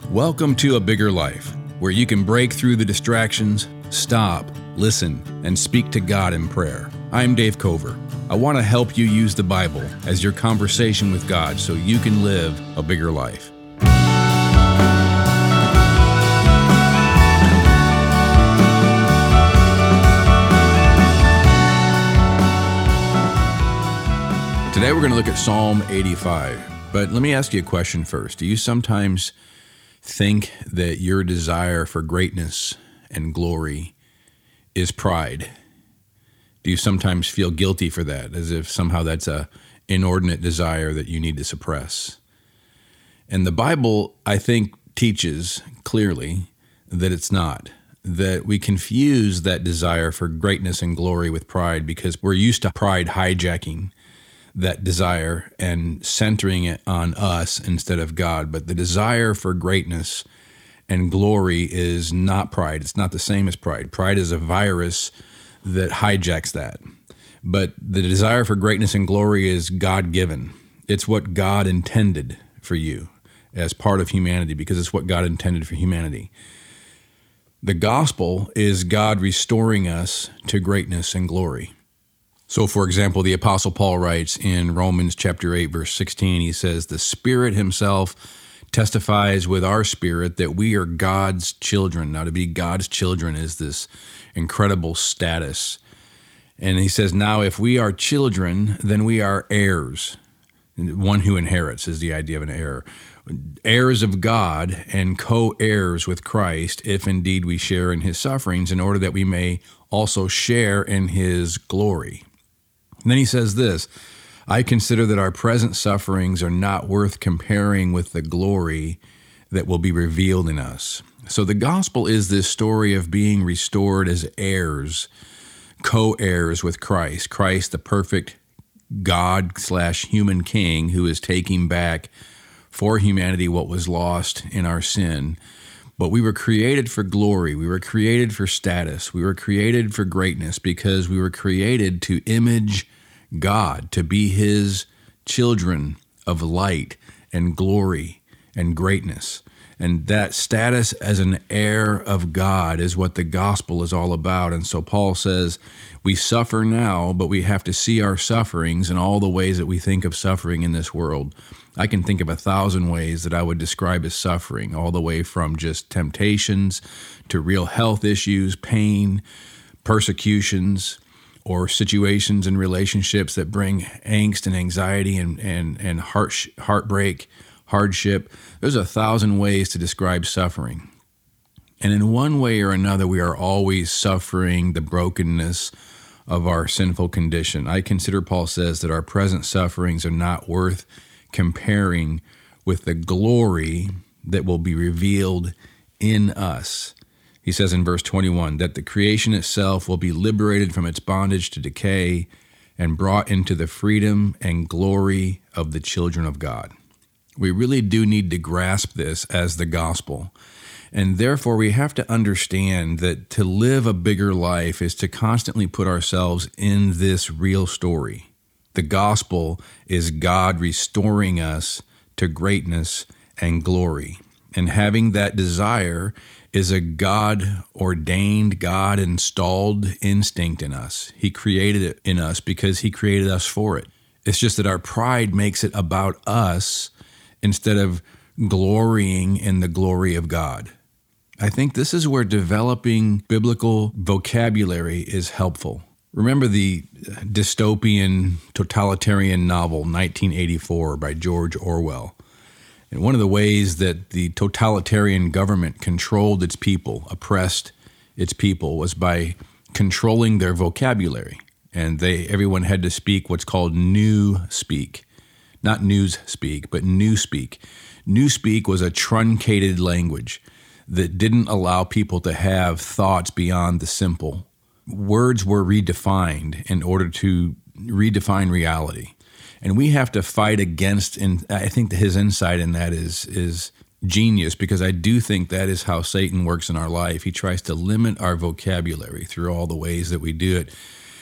Welcome to A Bigger Life, where you can break through the distractions, stop, listen, and speak to God in prayer. I'm Dave Cover. I want to help you use the Bible as your conversation with God so you can live a bigger life. Today we're going to look at Psalm 85, but let me ask you a question first. Do you sometimes think that your desire for greatness and glory is pride? Do you sometimes feel guilty for that, as if somehow that's a inordinate desire that you need to suppress? And the Bible, I think, teaches clearly that it's not, that we confuse that desire for greatness and glory with pride because we're used to pride hijacking that desire and centering it on us instead of God. But the desire for greatness and glory is not pride. It's not the same as pride. Pride is a virus that hijacks that. But the desire for greatness and glory is God-given. It's what God intended for you as part of humanity, because it's what God intended for humanity. The gospel is God restoring us to greatness and glory. So, for example, the Apostle Paul writes in Romans chapter 8, verse 16, he says, "The Spirit himself testifies with our spirit that we are God's children." Now, to be God's children is this incredible status. And he says, "Now, if we are children, then we are heirs." One who inherits is the idea of an heir. Heirs of God and co-heirs with Christ, if indeed we share in his sufferings, in order that we may also share in his glory. And then he says this, "I consider that our present sufferings are not worth comparing with the glory that will be revealed in us." So the gospel is this story of being restored as heirs, co-heirs with Christ. Christ, the perfect God/human king who is taking back for humanity what was lost in our sin. But we were created for glory. We were created for status. We were created for greatness because we were created to image God, to be his children of light and glory and greatness. And that status as an heir of God is what the gospel is all about. And so Paul says, we suffer now, but we have to see our sufferings in all the ways that we think of suffering in this world. I can think of 1,000 ways that I would describe as suffering, all the way from just temptations to real health issues, pain, persecutions, or situations and relationships that bring angst and anxiety and heartbreak, hardship. There's 1,000 ways to describe suffering. And in one way or another, we are always suffering the brokenness of our sinful condition. I consider, Paul says, that our present sufferings are not worth comparing with the glory that will be revealed in us. He says in verse 21 that the creation itself will be liberated from its bondage to decay and brought into the freedom and glory of the children of God. We really do need to grasp this as the gospel. And therefore, we have to understand that to live a bigger life is to constantly put ourselves in this real story. The gospel is God restoring us to greatness and glory. And having that desire is a God-ordained, God-installed instinct in us. He created it in us because he created us for it. It's just that our pride makes it about us instead of glorying in the glory of God. I think this is where developing biblical vocabulary is helpful. Remember the dystopian totalitarian novel 1984 by George Orwell. And one of the ways that the totalitarian government controlled its people, oppressed its people, was by controlling their vocabulary. And everyone had to speak what's called new speak. Not news speak, but new speak. New speak was a truncated language that didn't allow people to have thoughts beyond the simple. Words were redefined in order to redefine reality. And we have to fight against, and I think that his insight in that is genius, because I do think that is how Satan works in our life. He tries to limit our vocabulary through all the ways that we do it.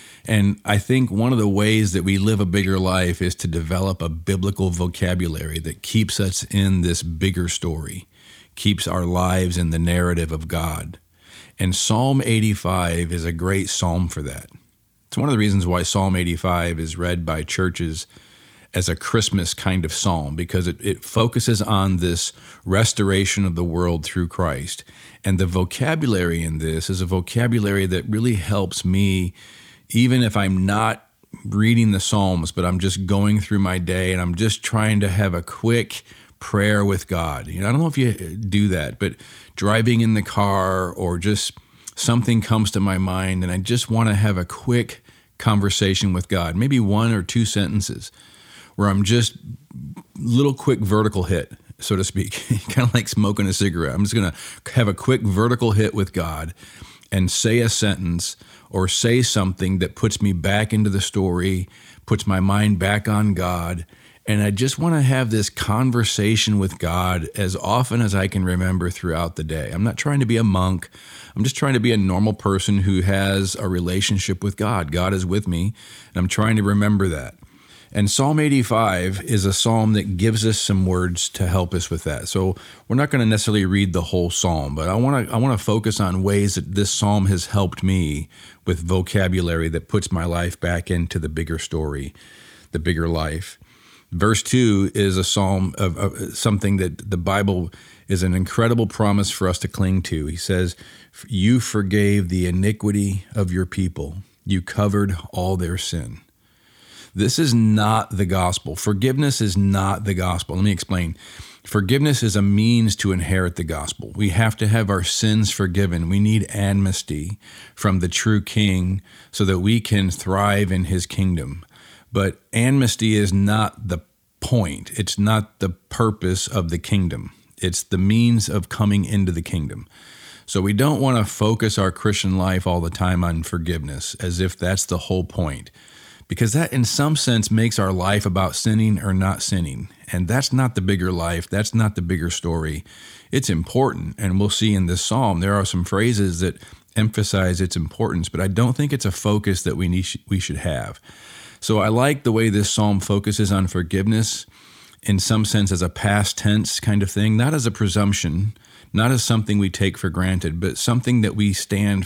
And I think one of the ways that we live a bigger life is to develop a biblical vocabulary that keeps us in this bigger story, keeps our lives in the narrative of God. And Psalm 85 is a great psalm for that. It's one of the reasons why Psalm 85 is read by churches as a Christmas kind of psalm, because it focuses on this restoration of the world through Christ. And the vocabulary in this is a vocabulary that really helps me, even if I'm not reading the Psalms, but I'm just going through my day and I'm just trying to have a quick prayer with God. I don't know if you do that, but driving in the car or just something comes to my mind and I just want to have a quick conversation with God, maybe 1 or 2 sentences where I'm just little quick vertical hit, so to speak, kind of like smoking a cigarette. I'm just going to have a quick vertical hit with God and say a sentence or say something that puts me back into the story, puts my mind back on God. And I just want to have this conversation with God as often as I can remember throughout the day. I'm not trying to be a monk. I'm just trying to be a normal person who has a relationship with God. God is with me, and I'm trying to remember that. And Psalm 85 is a psalm that gives us some words to help us with that. So we're not going to necessarily read the whole psalm, but I want to focus on ways that this psalm has helped me with vocabulary that puts my life back into the bigger story, the bigger life. Verse 2 is a psalm of something that the Bible is an incredible promise for us to cling to. He says, "You forgave the iniquity of your people. You covered all their sin." This is not the gospel. Forgiveness is not the gospel. Let me explain. Forgiveness is a means to inherit the gospel. We have to have our sins forgiven. We need amnesty from the true King so that we can thrive in his kingdom. But amnesty is not the point. It's not the purpose of the kingdom. It's the means of coming into the kingdom. So we don't want to focus our Christian life all the time on forgiveness as if that's the whole point, because that in some sense makes our life about sinning or not sinning. And that's not the bigger life. That's not the bigger story. It's important. And we'll see in this psalm, there are some phrases that emphasize its importance, but I don't think it's a focus that we should have. So I like the way this psalm focuses on forgiveness in some sense as a past tense kind of thing, not as a presumption, not as something we take for granted, but something that we stand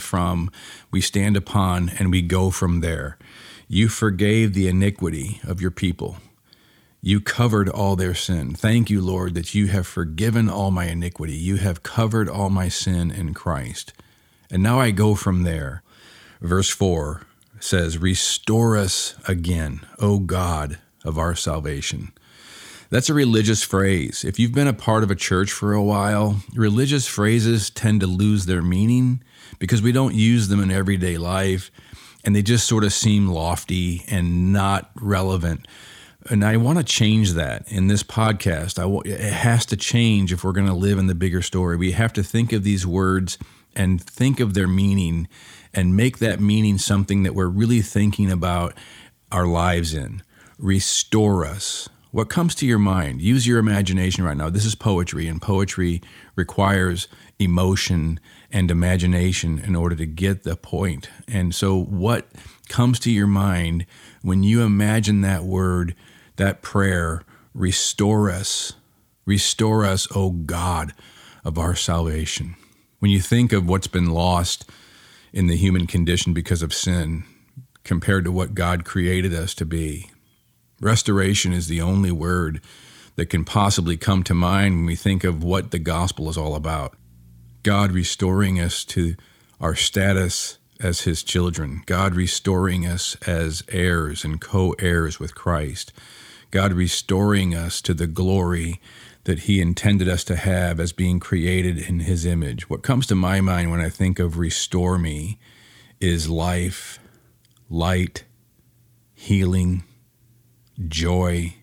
upon, and we go from there. You forgave the iniquity of your people. You covered all their sin. Thank you, Lord, that you have forgiven all my iniquity. You have covered all my sin in Christ. And now I go from there. Verse 4 says, "Restore us again, O God of our salvation." That's a religious phrase. If you've been a part of a church for a while, religious phrases tend to lose their meaning because we don't use them in everyday life, and they just sort of seem lofty and not relevant. And I want to change that in this podcast. It has to change if we're going to live in the bigger story. We have to think of these words and think of their meaning and make that meaning something that we're really thinking about our lives in. Restore us. What comes to your mind? Use your imagination right now. This is poetry, and poetry requires emotion and imagination in order to get the point. And so what comes to your mind when you imagine that word, that prayer, restore us? Restore us, O God of our salvation. When you think of what's been lost in the human condition because of sin compared to what God created us to be, restoration is the only word that can possibly come to mind when we think of what the gospel is all about. God restoring us to our status as his children. God restoring us as heirs and co-heirs with Christ. God restoring us to the glory that he intended us to have as being created in his image. What comes to my mind when I think of restore me is life, light, healing, joy,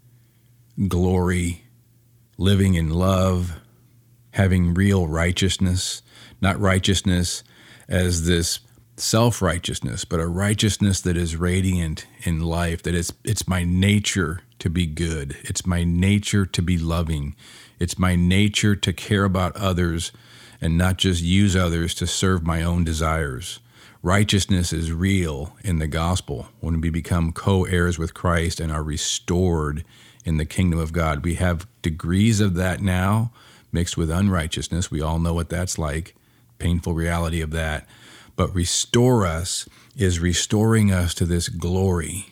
glory, living in love, having real righteousness, not righteousness as this self-righteousness, but a righteousness that is radiant in life, that it's my nature to be good. It's my nature to be loving. It's my nature to care about others and not just use others to serve my own desires. Righteousness is real in the gospel when we become co-heirs with Christ and are restored in the kingdom of God. We have degrees of that now, mixed with unrighteousness. We all know what that's like, painful reality of that. But restore us is restoring us to this glory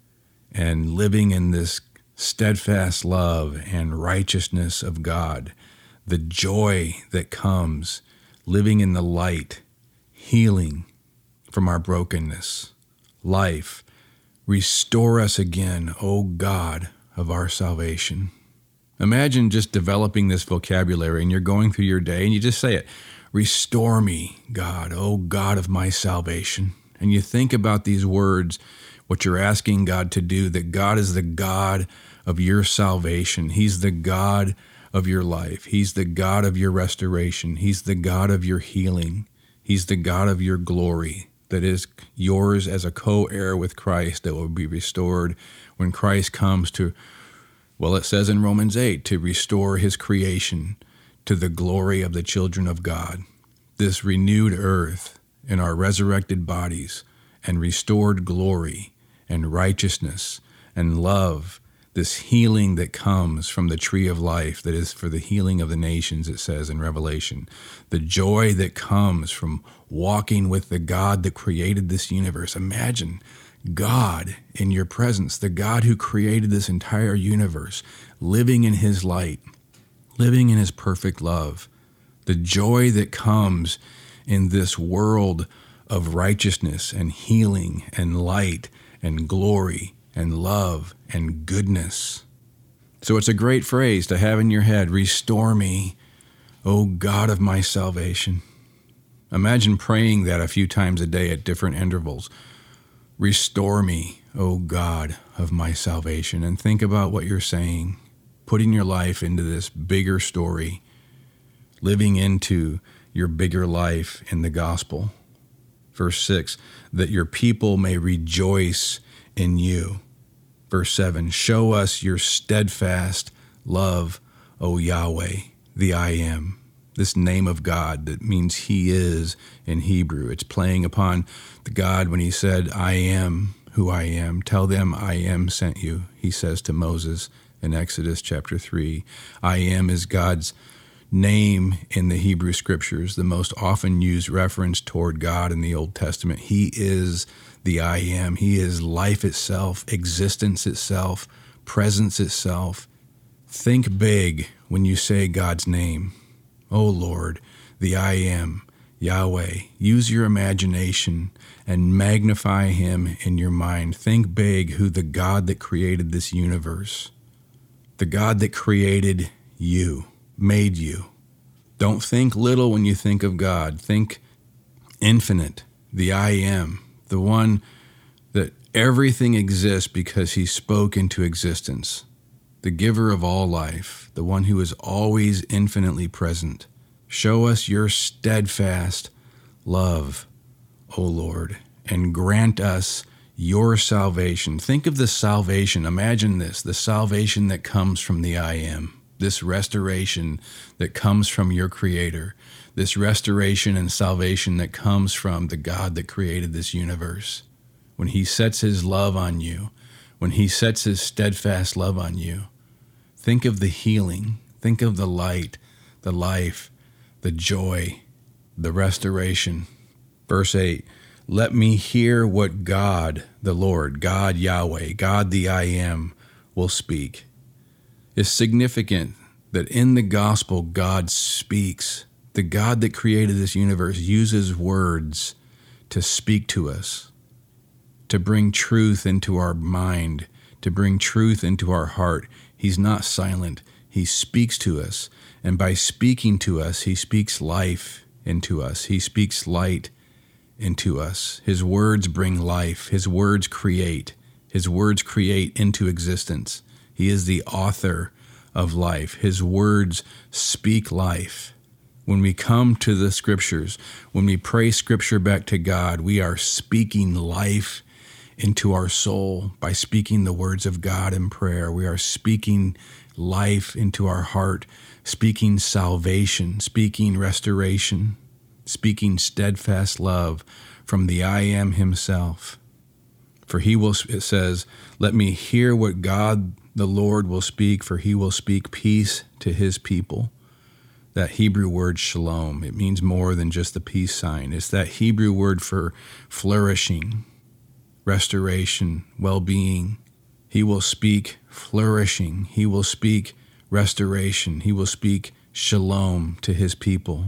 and living in this steadfast love and righteousness of God, the joy that comes, living in the light, healing from our brokenness, life. Restore us again, O God of our salvation. Imagine just developing this vocabulary and you're going through your day and you just say it. Restore me, God, O God of my salvation. And you think about these words, what you're asking God to do, that God is the God of your salvation. He's the God of your life. He's the God of your restoration. He's the God of your healing. He's the God of your glory that is yours as a co-heir with Christ that will be restored when Christ comes to, well, it says in Romans 8, to restore his creation to the glory of the children of God. This renewed earth in our resurrected bodies and restored glory and righteousness and love, this healing that comes from the tree of life that is for the healing of the nations, it says in Revelation. The joy that comes from walking with the God that created this universe. Imagine God in your presence, the God who created this entire universe, living in his light, living in his perfect love. The joy that comes in this world of righteousness and healing and light and glory and love and goodness. So it's a great phrase to have in your head, restore me, O God of my salvation. Imagine praying that a few times a day at different intervals. Restore me, O God of my salvation. And think about what you're saying, putting your life into this bigger story, living into your bigger life in the gospel. Verse 6, that your people may rejoice in you. Verse 7, show us your steadfast love, O Yahweh, the I Am. This name of God that means he is in Hebrew. It's playing upon the God when he said, I am who I am. Tell them I am sent you, he says to Moses in Exodus chapter 3. I am is God's name in the Hebrew scriptures, the most often used reference toward God in the Old Testament. He is the I am. He is life itself, existence itself, presence itself. Think big when you say God's name. O Lord, the I am, Yahweh. Use your imagination and magnify him in your mind. Think big who the God that created this universe, the God that created you, made you. Don't think little when you think of God. Think infinite, the I am, the one that everything exists because he spoke into existence, the giver of all life, the one who is always infinitely present. Show us your steadfast love, O Lord, and grant us your salvation. Think of the salvation. Imagine this, the salvation that comes from the I am, this restoration that comes from your Creator, this restoration and salvation that comes from the God that created this universe. When he sets his love on you, when he sets his steadfast love on you, think of the healing, think of the light, the life, the joy, the restoration. Verse 8, let me hear what God, the Lord, God Yahweh, God the I Am, will speak. It's significant that in the gospel, God speaks. The God that created this universe uses words to speak to us, to bring truth into our mind, to bring truth into our heart. He's not silent. He speaks to us. And by speaking to us, he speaks life into us. He speaks light into us. His words bring life. His words create. His words create into existence. He is the author of life. His words speak life. When we come to the scriptures, when we pray scripture back to God, we are speaking life into our soul by speaking the words of God in prayer. We are speaking life into our heart, speaking salvation, speaking restoration, speaking steadfast love from the I Am himself. For he will, it says, let me hear what God the Lord will speak, for he will speak peace to his people. That Hebrew word shalom, it means more than just the peace sign. It's that Hebrew word for flourishing, restoration, well-being. He will speak flourishing. He will speak restoration. He will speak shalom to his people.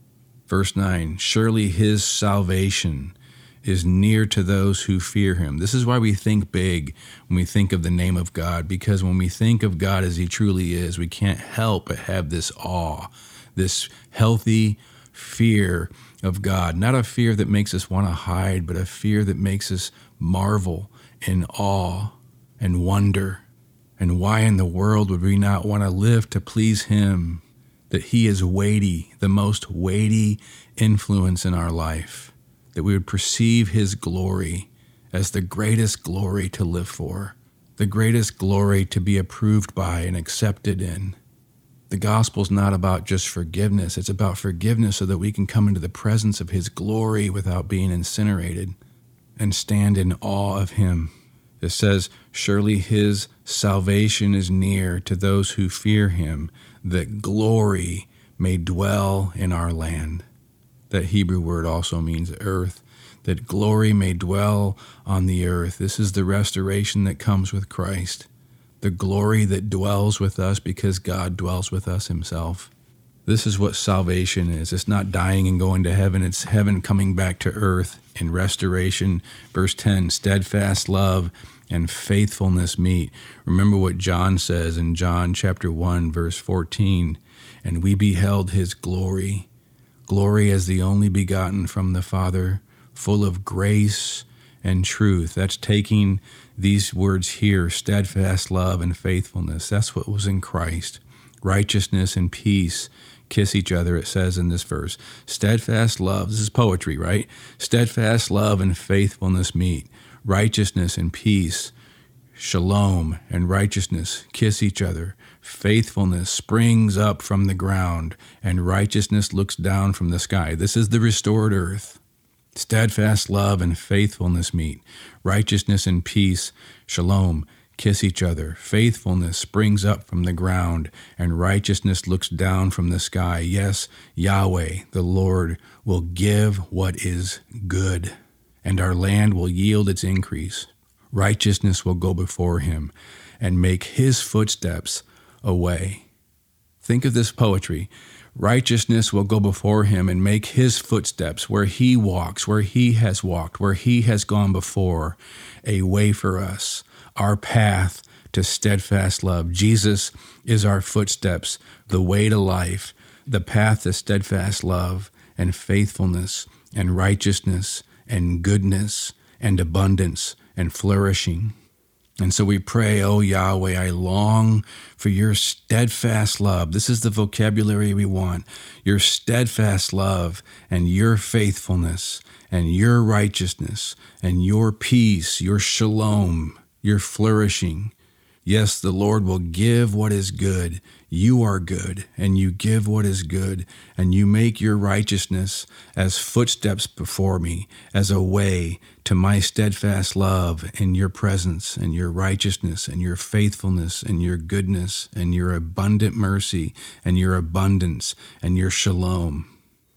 Verse 9, surely his salvation is near to those who fear him. This is why we think big when we think of the name of God, because when we think of God as he truly is, we can't help but have this awe, this healthy fear of God. Not a fear that makes us want to hide, but a fear that makes us marvel in awe and wonder. And why in the world would we not want to live to please him? That he is weighty, the most weighty influence in our life. That we would perceive his glory as the greatest glory to live for, the greatest glory to be approved by and accepted in. The gospel's not about just forgiveness. It's about forgiveness so that we can come into the presence of his glory without being incinerated and stand in awe of him. It says, surely his salvation is near to those who fear him, that glory may dwell in our land. That Hebrew word also means earth, that glory may dwell on the earth. This is the restoration that comes with Christ, the glory that dwells with us because God dwells with us himself. This is what salvation is. It's not dying and going to heaven. It's heaven coming back to earth in restoration. Verse 10, steadfast love and faithfulness meet. Remember what John says in John chapter 1, verse 14, and we beheld his glory, glory as the only begotten from the Father, full of grace and truth. That's taking these words here, steadfast love and faithfulness. That's what was in Christ. Righteousness and peace kiss each other, it says in this verse. Steadfast love, this is poetry, right? Steadfast love and faithfulness meet. Righteousness and peace, shalom and righteousness kiss each other. Faithfulness springs up from the ground, and righteousness looks down from the sky. This is the restored earth. Steadfast love and faithfulness meet. Righteousness and peace, shalom, kiss each other. Faithfulness springs up from the ground, and righteousness looks down from the sky. Yes, Yahweh, the Lord, will give what is good, and our land will yield its increase. Righteousness will go before him and make his footsteps a way. Think of this poetry. Righteousness will go before him and make his footsteps where he walks, where he has walked, where he has gone before, a way for us, our path to steadfast love. Jesus is our footsteps, the way to life, the path to steadfast love and faithfulness and righteousness and goodness and abundance and flourishing. And so we pray, oh Yahweh, I long for your steadfast love. This is the vocabulary we want. Your steadfast love and your faithfulness and your righteousness and your peace, your shalom, your flourishing. Yes, the Lord will give what is good. You are good, and you give what is good, and you make your righteousness as footsteps before me, as a way to my steadfast love and your presence and your righteousness and your faithfulness and your goodness and your abundant mercy and your abundance and your shalom.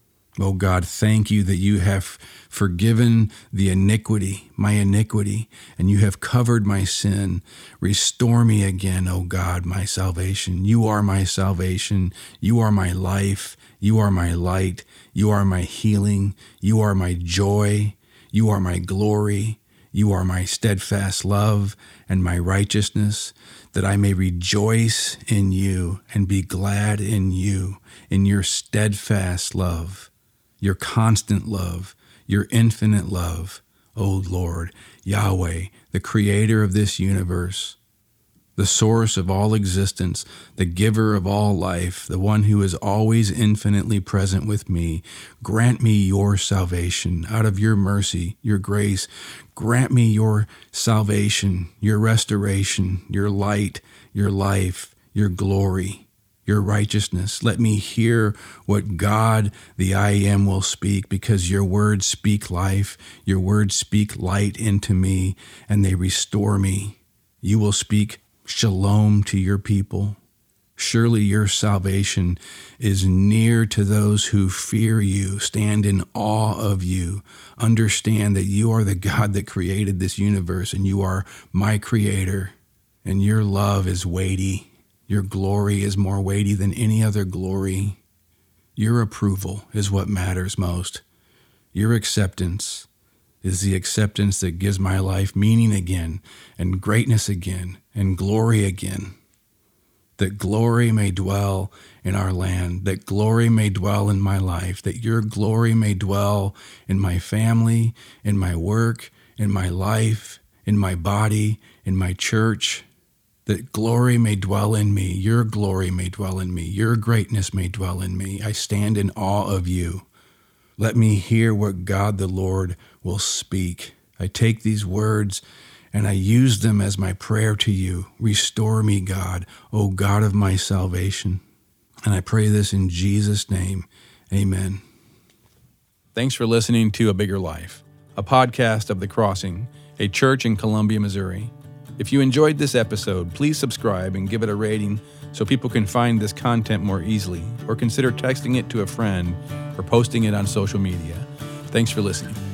Oh God, thank you that you have forgiven the iniquity, my iniquity, and you have covered my sin. Restore me again, oh God, my salvation. You are my salvation. You are my life. You are my light. You are my healing. You are my joy. You are my glory. You are my steadfast love and my righteousness, that I may rejoice in you and be glad in you, in your steadfast love, your constant love, your infinite love, O Lord, Yahweh, the creator of this universe, the source of all existence, the giver of all life, the one who is always infinitely present with me. Grant me your salvation out of your mercy, your grace. Grant me your salvation, your restoration, your light, your life, your glory, your righteousness. Let me hear what God, the I Am, will speak, because your words speak life. Your words speak light into me, and they restore me. You will speak shalom to your people, Surely your salvation is near to those who fear you, stand in awe of you, understand that you are the God that created this universe and you are my creator, and your love is weighty. Your glory is more weighty than any other glory. Your approval is what matters most. Your acceptance is the acceptance that gives my life meaning again, and greatness again, and glory again. That glory may dwell in our land, that glory may dwell in my life, that your glory may dwell in my family, in my work, in my life, in my body, in my church, that glory may dwell in me, your glory may dwell in me, your greatness may dwell in me. I stand in awe of you. Let me hear what God the Lord will speak. I take these words and I use them as my prayer to you. Restore me, God, O God of my salvation. And I pray this in Jesus' name. Amen. Thanks for listening to A Bigger Life, a podcast of The Crossing, a church in Columbia, Missouri. If you enjoyed this episode, please subscribe and give it a rating so people can find this content more easily, or consider texting it to a friend or posting it on social media. Thanks for listening.